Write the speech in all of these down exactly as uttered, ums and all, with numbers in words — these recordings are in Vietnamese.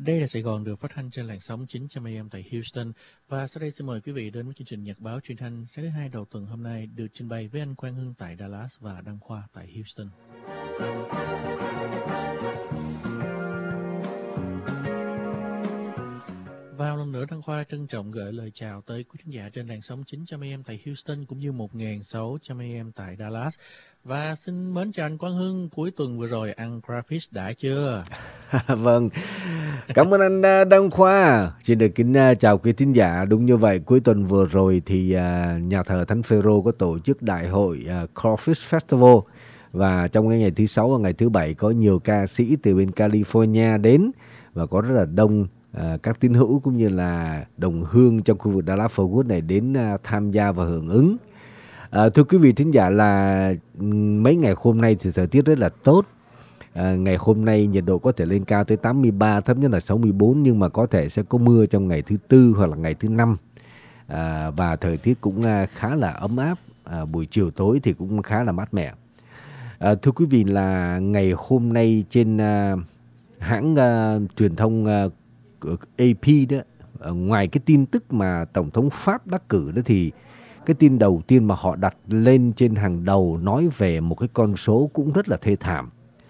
Đây là Sài Gòn được phát thanh trên làn sóng chín trăm a em tại Houston. Và sau đây xin mời quý vị đến với chương trình Nhật báo truyền thanh sáng thứ hai đầu tuần hôm nay được trình bày với anh Quang Hưng tại Dallas và Đăng Khoa tại Houston. Vào lần nữa, Đăng Khoa trân trọng gửi lời chào tới quý khán giả trên làn sóng chín trăm a em tại Houston cũng như một nghìn sáu trăm a em tại Dallas. Và xin mến chào anh Quang Hưng, cuối tuần vừa rồi ăn crawfish đã chưa? Vâng, cảm ơn anh Đăng Khoa. Xin được kính chào quý thính giả. Đúng như vậy, cuối tuần vừa rồi thì nhà thờ Thánh Phêrô có tổ chức đại hội Crawfish Festival. Và trong cái ngày thứ sáu và ngày thứ bảy có nhiều ca sĩ từ bên California đến và có rất là đông À, các tín hữu cũng như là đồng hương trong khu vực Dallas Fort Worth này đến à, tham gia và hưởng ứng. À, thưa quý vị thính giả là mấy ngày hôm nay thì thời tiết rất là tốt. À, ngày hôm nay nhiệt độ có thể lên cao tới tám mươi ba, thấp nhất là sáu mươi bốn, nhưng mà có thể sẽ có mưa trong ngày thứ tư hoặc là ngày thứ năm. À, và thời tiết cũng à, khá là ấm áp. À, buổi chiều tối thì cũng khá là mát mẻ. À, thưa quý vị là ngày hôm nay trên à, hãng à, truyền thông à, a pê đó, ngoài cái tin tức mà Tổng thống Pháp đắc cử đó thì cái tin đầu tiên mà họ đặt lên trên hàng đầu nói về một cái con số cũng rất là thê thảm.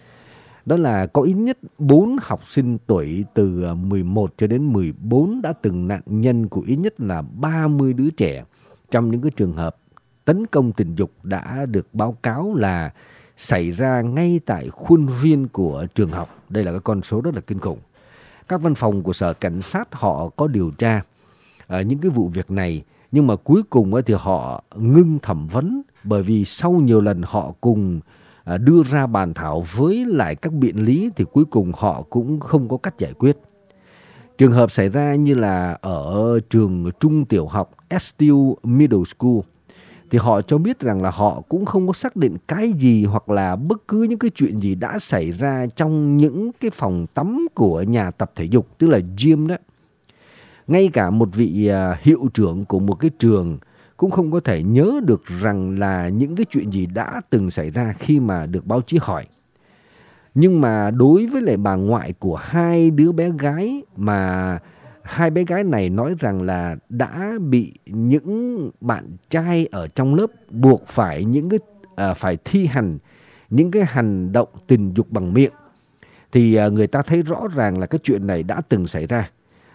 Đó là có ít nhất bốn học sinh tuổi từ mười một cho đến mười bốn đã từng nạn nhân của ít nhất là ba mươi đứa trẻ trong những cái trường hợp tấn công tình dục đã được báo cáo là xảy ra ngay tại khuôn viên của trường học. Đây là cái con số rất là kinh khủng. Các văn phòng của sở cảnh sát họ có điều tra uh, những cái vụ việc này, nhưng mà cuối cùng uh, thì họ ngưng thẩm vấn bởi vì sau nhiều lần họ cùng uh, đưa ra bàn thảo với lại các biện lý thì cuối cùng họ cũng không có cách giải quyết. Trường hợp xảy ra như là ở trường trung tiểu học Estill Middle School thì họ cho biết rằng là họ cũng không có xác định cái gì hoặc là bất cứ những cái chuyện gì đã xảy ra trong những cái phòng tắm của nhà tập thể dục, tức là gym đó. Ngay cả một vị uh, hiệu trưởng của một cái trường cũng không có thể nhớ được rằng là những cái chuyện gì đã từng xảy ra khi mà được báo chí hỏi. Nhưng mà đối với lại bà ngoại của hai đứa bé gái mà hai bé gái này nói rằng là đã bị những bạn trai ở trong lớp buộc phải những cái à, phải thi hành những cái hành động tình dục bằng miệng, thì à, người ta thấy rõ ràng là cái chuyện này đã từng xảy ra.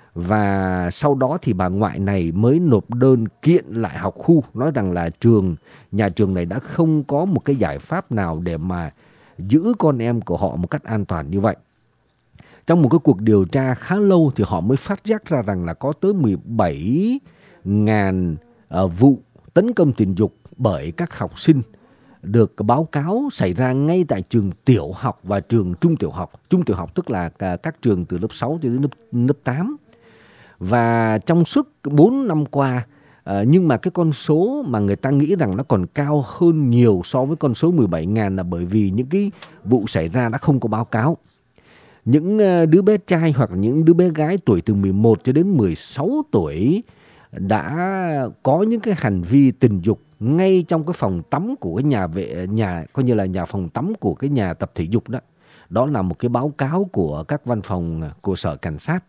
Và sau đó thì bà ngoại này mới nộp đơn kiện lại học khu, nói rằng là trường nhà trường này đã không có một cái giải pháp nào để mà giữ con em của họ một cách an toàn như vậy. Trong một cái cuộc điều tra khá lâu thì họ mới phát giác ra rằng là có tới mười bảy nghìn uh, vụ tấn công tình dục bởi các học sinh được báo cáo xảy ra ngay tại trường tiểu học và trường trung tiểu học. Trung tiểu học tức là các trường từ lớp sáu cho đến lớp, lớp tám. Và trong suốt bốn năm qua, uh, nhưng mà cái con số mà người ta nghĩ rằng nó còn cao hơn nhiều so với con số mười bảy nghìn là bởi vì những cái vụ xảy ra đã không có báo cáo. Những đứa bé trai hoặc những đứa bé gái tuổi từ mười một cho đến mười sáu tuổi đã có những cái hành vi tình dục ngay trong cái phòng tắm của cái nhà vệ nhà coi như là nhà phòng tắm của cái nhà tập thể dục đó. Đó là một cái báo cáo của các văn phòng của sở cảnh sát.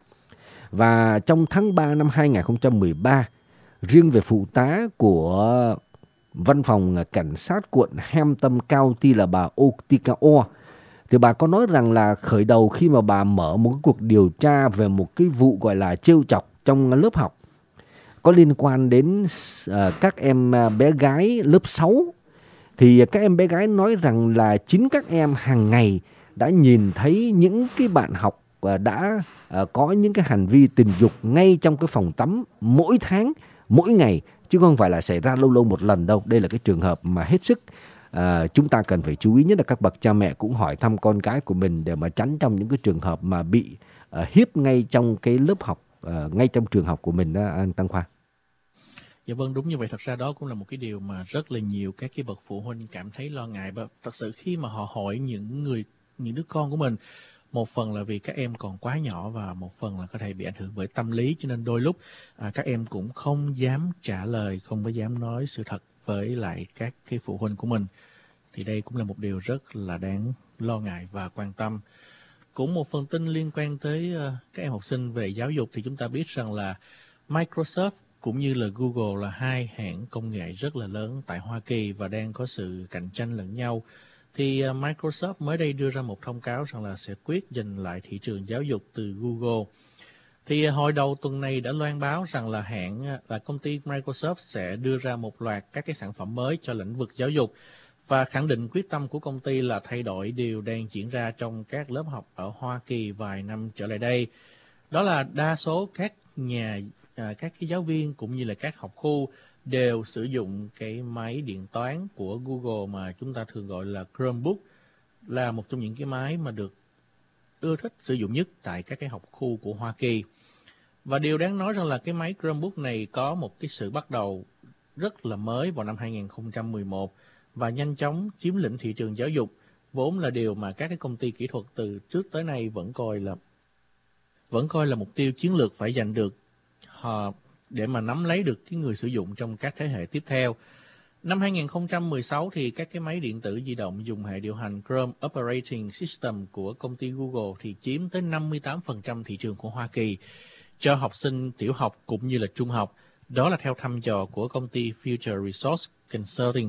Và trong tháng ba năm hai nghìn không trăm mười ba, riêng về phụ tá của văn phòng cảnh sát quận Hampton County là bà Otika Orr, thì bà có nói rằng là khởi đầu khi mà bà mở một cuộc điều tra về một cái vụ gọi là trêu chọc trong lớp học có liên quan đến uh, các em bé gái lớp sáu, thì các em bé gái nói rằng là chính các em hàng ngày đã nhìn thấy những cái bạn học uh, đã uh, có những cái hành vi tình dục ngay trong cái phòng tắm mỗi tháng, mỗi ngày, chứ không phải là xảy ra lâu lâu một lần đâu. Đây là cái trường hợp mà hết sức À, chúng ta cần phải chú ý, nhất là các bậc cha mẹ cũng hỏi thăm con cái của mình để mà tránh trong những cái trường hợp mà bị uh, hiếp ngay trong cái lớp học, uh, ngay trong trường học của mình đó, anh Tăng Khoa. Dạ vâng, đúng như vậy. Thật ra đó cũng là một cái điều mà rất là nhiều các cái bậc phụ huynh cảm thấy lo ngại. Và thật sự khi mà họ hỏi những người, những đứa con của mình, một phần là vì các em còn quá nhỏ và một phần là có thể bị ảnh hưởng bởi tâm lý, cho nên đôi lúc à, các em cũng không dám trả lời, không có dám nói sự thật với lại các cái phụ huynh của mình. Thì đây cũng là một điều rất là đáng lo ngại và quan tâm. cũng một phần tin liên quan tới uh, các em học sinh về giáo dục thì chúng ta biết rằng là Microsoft cũng như là Google là hai hãng công nghệ rất là lớn tại Hoa Kỳ và đang có sự cạnh tranh lẫn nhau. Thì uh, Microsoft mới đây đưa ra một thông cáo rằng là sẽ quyết giành lại thị trường giáo dục từ Google. Thì uh, hồi đầu tuần này đã loan báo rằng là hãng là công ty Microsoft sẽ đưa ra một loạt các cái sản phẩm mới cho lĩnh vực giáo dục và khẳng định quyết tâm của công ty là thay đổi điều đang diễn ra trong các lớp học ở Hoa Kỳ vài năm trở lại đây. Đó là đa số các nhà à, các cái giáo viên cũng như là các học khu đều sử dụng cái máy điện toán của Google mà chúng ta thường gọi là Chromebook, là một trong những cái máy mà được ưa thích sử dụng nhất tại các cái học khu của Hoa Kỳ. Và điều đáng nói rằng là cái máy Chromebook này có một cái sự bắt đầu rất là mới vào năm hai nghìn không trăm mười một và nhanh chóng chiếm lĩnh thị trường giáo dục, vốn là điều mà các cái công ty kỹ thuật từ trước tới nay vẫn coi là vẫn coi là mục tiêu chiến lược phải giành được uh, để mà nắm lấy được cái người sử dụng trong các thế hệ tiếp theo. Năm hai nghìn không trăm mười sáu thì các cái máy điện tử di động dùng hệ điều hành Chrome Operating System của công ty Google thì chiếm tới năm mươi tám phần trăm thị trường của Hoa Kỳ cho học sinh tiểu học cũng như là trung học. Đó là theo thăm dò của công ty Future Resource Consulting.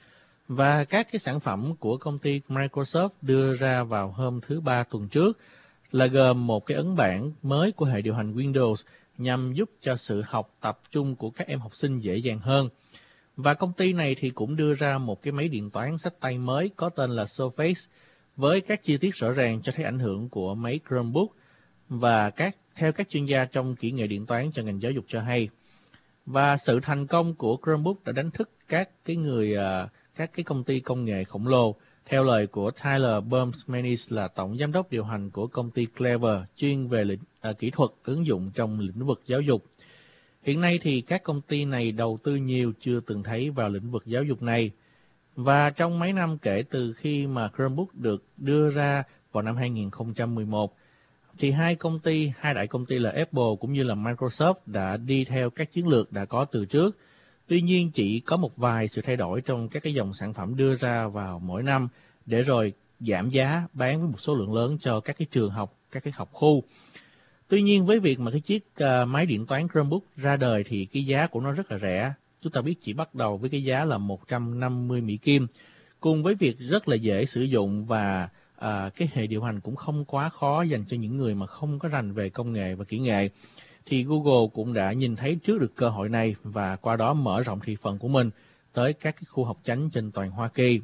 Và các cái sản phẩm của công ty Microsoft đưa ra vào hôm thứ Ba tuần trước là gồm một cái ấn bản mới của hệ điều hành Windows nhằm giúp cho sự học tập trung của các em học sinh dễ dàng hơn. Và công ty này thì cũng đưa ra một cái máy điện toán xách tay mới có tên là Surface với các chi tiết rõ ràng cho thấy ảnh hưởng của máy Chromebook và các theo các chuyên gia trong kỹ nghệ điện toán cho ngành giáo dục cho hay. Và sự thành công của Chromebook đã đánh thức các cái người các cái công ty công nghệ khổng lồ. Theo lời của Tyler Burns-Manis là tổng giám đốc điều hành của công ty Clever chuyên về lĩnh, à, kỹ thuật ứng dụng trong lĩnh vực giáo dục. Hiện nay thì các công ty này đầu tư nhiều chưa từng thấy vào lĩnh vực giáo dục này. Và trong mấy năm kể từ khi mà Chromebook được đưa ra vào năm hai nghìn không trăm mười một, thì hai công ty, hai đại công ty là Apple cũng như là Microsoft đã đi theo các chiến lược đã có từ trước. Tuy nhiên chỉ có một vài sự thay đổi trong các cái dòng sản phẩm đưa ra vào mỗi năm để rồi giảm giá bán với một số lượng lớn cho các cái trường học, các cái học khu. Tuy nhiên với việc mà cái chiếc uh, máy điện toán Chromebook ra đời thì cái giá của nó rất là rẻ. Chúng ta biết chỉ bắt đầu với cái giá là một trăm năm mươi Mỹ Kim. Cùng với việc rất là dễ sử dụng và uh, cái hệ điều hành cũng không quá khó dành cho những người mà không có rành về công nghệ và kỹ nghệ. Thì Google cũng đã nhìn thấy trước được cơ hội này và qua đó mở rộng thị phần của mình tới các cái khu học chánh trên toàn Hoa Kỳ.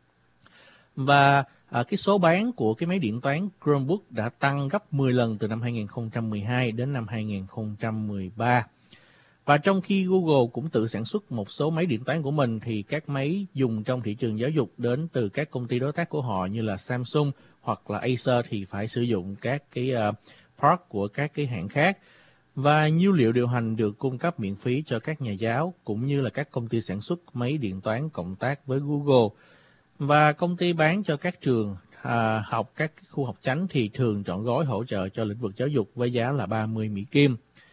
Và à, cái số bán của cái máy điện toán Chromebook đã tăng gấp mười lần từ năm hai nghìn không trăm mười hai đến năm hai nghìn không trăm mười ba. Và trong khi Google cũng tự sản xuất một số máy điện toán của mình thì các máy dùng trong thị trường giáo dục đến từ các công ty đối tác của họ như là Samsung hoặc là Acer thì phải sử dụng các cái uh, part của các cái hãng khác. Và nhiên liệu điều hành được cung cấp miễn phí cho các nhà giáo cũng như là các công ty sản xuất máy điện toán cộng tác với Google. Và công ty bán cho các trường à, học, các khu học chánh thì thường chọn gói hỗ trợ cho lĩnh vực giáo dục với giá là ba mươi Mỹ Kim.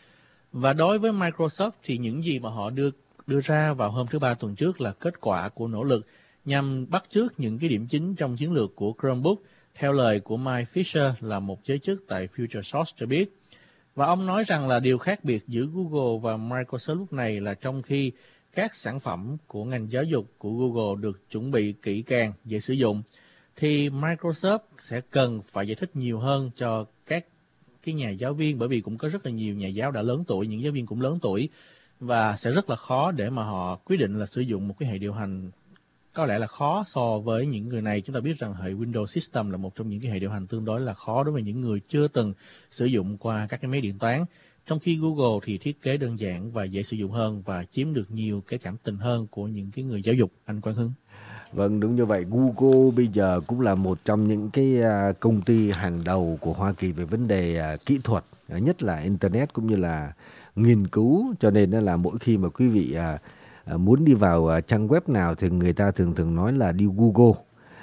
Và đối với Microsoft thì những gì mà họ đưa đưa ra vào hôm thứ Ba tuần trước là kết quả của nỗ lực nhằm bắt chước những cái điểm chính trong chiến lược của Chromebook, theo lời của Mike Fisher là một giới chức tại FutureSource cho biết. Và ông nói rằng là điều khác biệt giữa Google và Microsoft lúc này là trong khi các sản phẩm của ngành giáo dục của Google được chuẩn bị kỹ càng, dễ sử dụng, thì Microsoft sẽ cần phải giải thích nhiều hơn cho các cái nhà giáo viên, bởi vì cũng có rất là nhiều nhà giáo đã lớn tuổi, những giáo viên cũng lớn tuổi, và sẽ rất là khó để mà họ quyết định là sử dụng một cái hệ điều hành có lẽ là khó so với những người này. Chúng ta biết rằng hệ Windows System là một trong những cái hệ điều hành tương đối là khó đối với những người chưa từng sử dụng qua các cái máy điện toán. Trong khi Google thì thiết kế đơn giản và dễ sử dụng hơn và chiếm được nhiều cái cảm tình hơn của những cái người giáo dục. Anh Quang Hưng. Vâng, đúng như vậy. Google bây giờ cũng là một trong những cái công ty hàng đầu của Hoa Kỳ về vấn đề kỹ thuật, nhất là Internet cũng như là nghiên cứu. Cho nên là mỗi khi mà quý vị muốn đi vào trang web nào thì người ta thường thường nói là đi Google.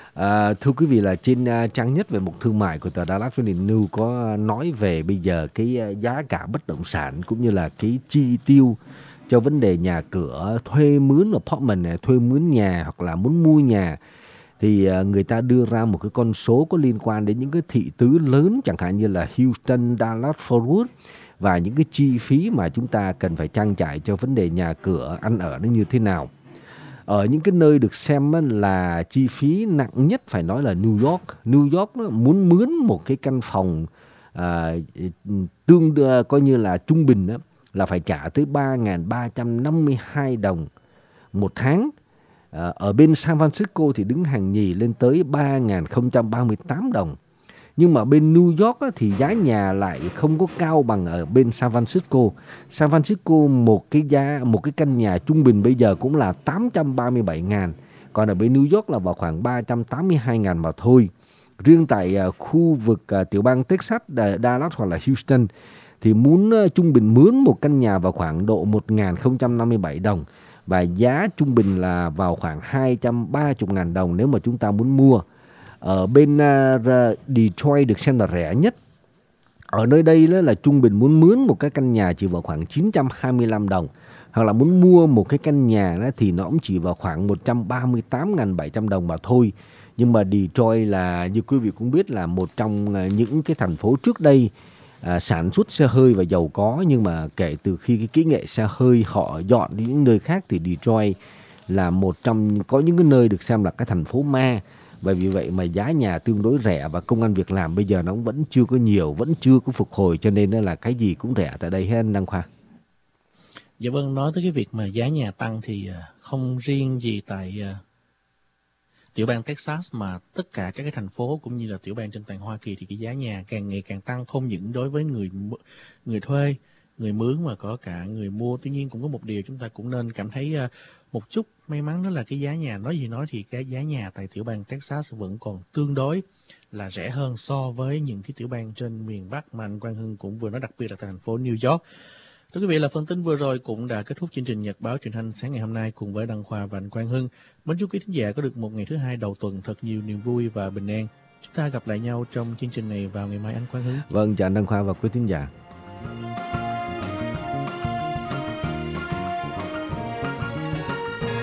À, thưa quý vị là trên uh, trang nhất về mục thương mại của tờ Dallas Morning News có nói về bây giờ cái uh, giá cả bất động sản cũng như là cái chi tiêu cho vấn đề nhà cửa, thuê mướn apartment này, thuê mướn nhà hoặc là muốn mua nhà thì người ta đưa ra một cái con số có liên quan đến những cái thị tứ lớn, chẳng hạn như là Houston, Dallas, Fort Worth, và những cái chi phí mà chúng ta cần phải trang trải cho vấn đề nhà cửa, ăn ở nó như thế nào. Ở những cái nơi được xem là chi phí nặng nhất phải nói là New York. New York muốn mướn một cái căn phòng à, tương đương coi như là trung bình đó, là phải trả tới ba nghìn ba trăm năm mươi hai đồng một tháng. À, ở bên San Francisco thì đứng hàng nhì lên tới ba nghìn không trăm ba mươi tám đồng. Nhưng mà bên New York á, thì giá nhà lại không có cao bằng ở bên San Francisco. San Francisco một cái giá một cái căn nhà trung bình bây giờ cũng là tám trăm ba mươi bảy ngàn, còn ở bên New York là vào khoảng ba trăm tám mươi hai ngàn mà thôi. Riêng tại uh, khu vực uh, tiểu bang Texas, uh, Dallas hoặc là Houston thì muốn uh, trung bình mướn một căn nhà vào khoảng độ một nghìn không trăm năm mươi bảy đồng, và giá trung bình là vào khoảng hai trăm ba mươi ngàn đồng nếu mà chúng ta muốn mua. Ở bên uh, Detroit được xem là rẻ nhất. Ở nơi đây là, là trung bình muốn mướn một cái căn nhà chỉ vào khoảng chín trăm hai mươi lăm đồng, hoặc là muốn mua một cái căn nhà đó thì nó cũng chỉ vào khoảng một trăm ba mươi tám nghìn bảy trăm đồng mà thôi. Nhưng mà Detroit là như quý vị cũng biết là một trong những cái thành phố trước đây à, sản xuất xe hơi và giàu có, nhưng mà kể từ khi cái kỹ nghệ xe hơi họ dọn đi những nơi khác thì Detroit là một trong có những cái nơi được xem là cái thành phố ma. Bởi vì vậy mà giá nhà tương đối rẻ, và công ăn việc làm bây giờ nó vẫn chưa có nhiều, vẫn chưa có phục hồi, cho nên là cái gì cũng rẻ tại đây hết anh Đăng Khoa. Dạ vâng, nói tới cái việc mà giá nhà tăng thì không riêng gì tại tiểu bang Texas mà tất cả các cái thành phố cũng như là tiểu bang trên toàn Hoa Kỳ thì cái giá nhà càng ngày càng tăng, không những đối với người người thuê, người mướn mà có cả người mua. Tuy nhiên cũng có một điều chúng ta cũng nên cảm thấy một chút may mắn, đó là cái giá nhà, nói gì nói thì cái giá nhà tại tiểu bang Texas vẫn còn tương đối là rẻ hơn so với những cái tiểu bang trên miền Bắc mà anh Quang Hưng cũng vừa nói, đặc biệt là tại thành phố New York. Thưa quý vị, là phần tin vừa rồi cũng đã kết thúc chương trình Nhật báo truyền thanh sáng ngày hôm nay cùng với Đăng Khoa và anh Quang Hưng. Mến chúc quý thính giả có được một ngày thứ hai đầu tuần thật nhiều niềm vui và bình an. Chúng ta gặp lại nhau trong chương trình này vào ngày mai anh Quang Hưng. Vâng, chào anh Đăng Khoa và quý thính giả.